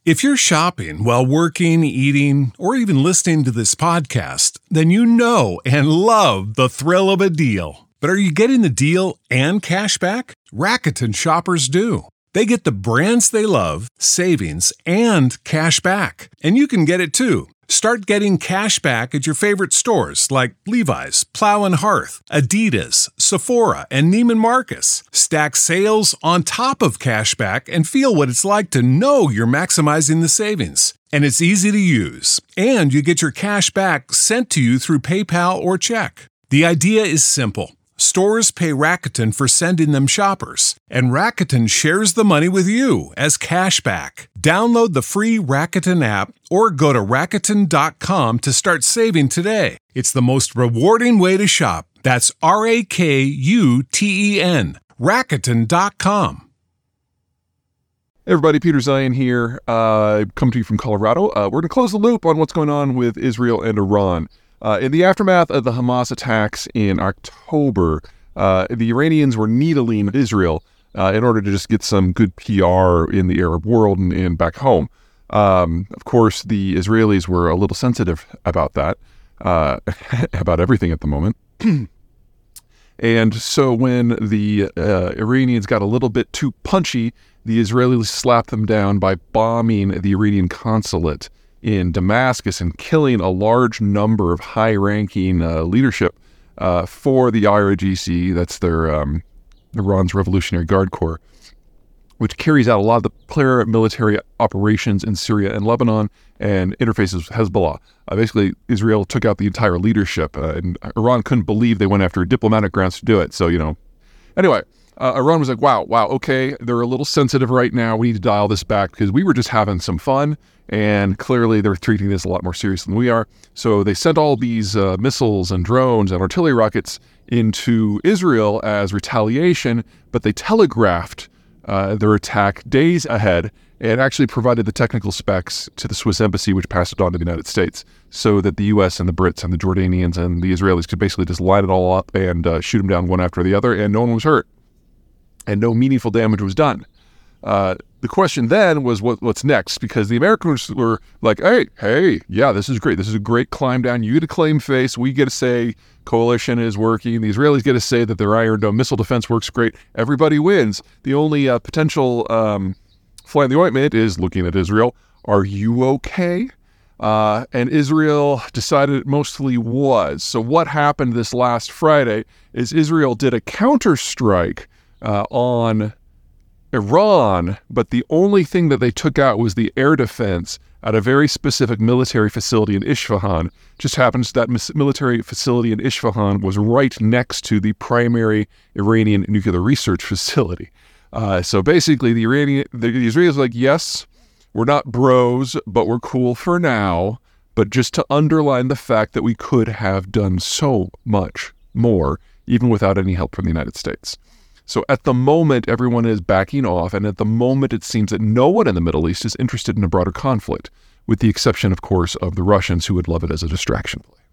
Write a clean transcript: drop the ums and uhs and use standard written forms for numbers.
If you're shopping while working, eating, or even listening to this podcast, then you know and love the thrill of a deal. But are you getting the deal and cash back? Rakuten shoppers do. They get the brands they love, savings, and cash back. And you can get it too. Start getting cash back at your favorite stores like Levi's, Plow & Hearth, Adidas, Sephora, and Neiman Marcus. Stack sales on top of cash back and feel what it's like to know you're maximizing the savings. And it's easy to use. And you get your cash back sent to you through PayPal or check. The idea is simple. Stores pay Rakuten for sending them shoppers, and Rakuten shares the money with you as cash back. Download the free Rakuten app or go to Rakuten.com to start saving today. It's the most rewarding way to shop. That's Rakuten. Rakuten.com. Hey everybody, Peter Zeihan here. Coming to you from Colorado. We're going to close the loop on what's going on with Israel and Iran. In the aftermath of the Hamas attacks in October, the Iranians were needling Israel in order to just get some good PR in the Arab world and back home. Of course, the Israelis were a little sensitive about that, about everything at the moment. And so when the Iranians got a little bit too punchy, the Israelis slapped them down by bombing the Iranian consulate in Damascus and killing a large number of high-ranking leadership for the IRGC, that's their Iran's Revolutionary Guard Corps, which carries out a lot of the paramilitary operations in Syria and Lebanon and interfaces with Hezbollah. Basically, Israel took out the entire leadership, and Iran couldn't believe they went after diplomatic grounds to do it. So, anyway, Iran was like, wow, okay, they're a little sensitive right now. We need to dial this back because we were just having some fun, and clearly they're treating this a lot more seriously than we are. So they sent all these missiles and drones and artillery rockets into Israel as retaliation, but they telegraphed their attack days ahead and actually provided the technical specs to the Swiss embassy, which passed it on to the United States, so that the U.S. and the Brits and the Jordanians and the Israelis could basically just line it all up and shoot them down one after the other, and no one was hurt. And no meaningful damage was done. The question then was what's next, because the Americans were like, hey, yeah, this is great. This is a great climb down. You get to claim face. We get to say coalition is working. The Israelis get to say that their Iron Dome missile defense works great. Everybody wins. The only potential fly in the ointment is looking at Israel. Are you okay? And Israel decided it mostly was. So what happened this last Friday is Israel did a counterstrike on Iran, but the only thing that they took out was the air defense at a very specific military facility in Isfahan. Just happens that military facility in Isfahan was right next to the primary Iranian nuclear research facility. So basically, the Israelis were like, yes, we're not bros, but we're cool for now. But just to underline the fact that we could have done so much more, even without any help from the United States. So at the moment, everyone is backing off, and at the moment, it seems that no one in the Middle East is interested in a broader conflict, with the exception, of course, of the Russians, who would love it as a distraction play.